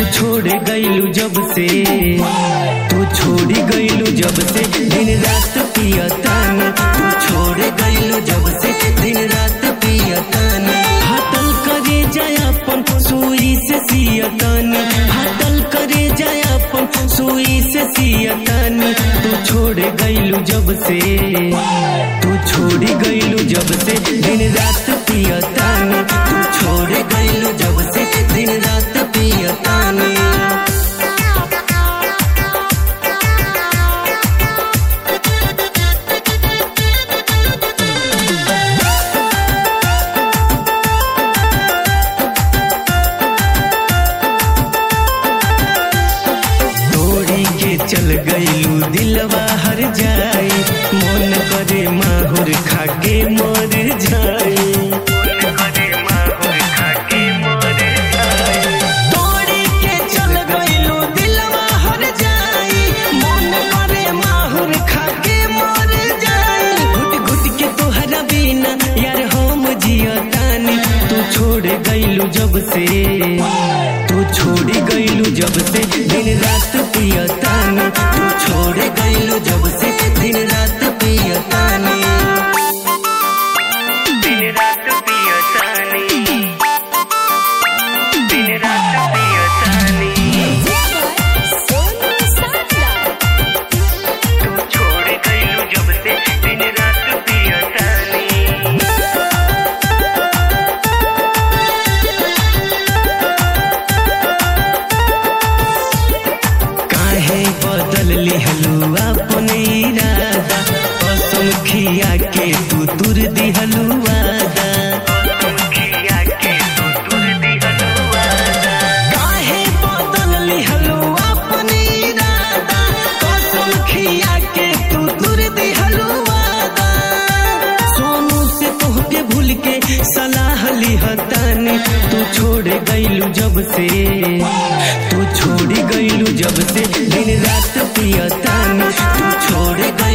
छोड़ गईलू जब से, तू छोड़ी गईलू जब से दिन रात पियतानी, तू छोड़ गईलू जब से दिन रात पियतानी। हाथल करे जायापन सुई से सियतानी, हाथल करे जायापन सुई से सियतानी। तू छोड़ गईलू जब से, तू छोड़ी गईलू जब से दिन रात पियतानी, तू छोड़ गईलू जब से दिन रात पियतानी। चल गईलू दिलवा हर जाए, मन करे माहुर खाके मर जाए, तोड़ी के चल गईलू दिलवा हर जाए, मन करे माहुर खाके मर जाए। घुट घुट के तोहरा बिना यार हम जियतानी, तू छोड़ गईलू जब से, तू छोड़ी गईलू जब से दिन रात पियतानी, तू छोड़ गईलू जब से दिन रात पियतानी, दिन रात पियतानी, दिन रात पियतानी। तू छोड़ गईलू जब से दिन रात पियतानी। बदल लिहलू अपन इरादा, कसम खिया के तू दूर दिहलू वादा, काहे बदल लिहलू अपन इरादा, कसम खिया के तू दूर दिहलू वादा। सोनू से तोहके भूल के सलाह लिहतानी, तू छोड़ गईलू जब से, तू छोड़ी गईलू जब से दिन रात पियतानी, तू छोड़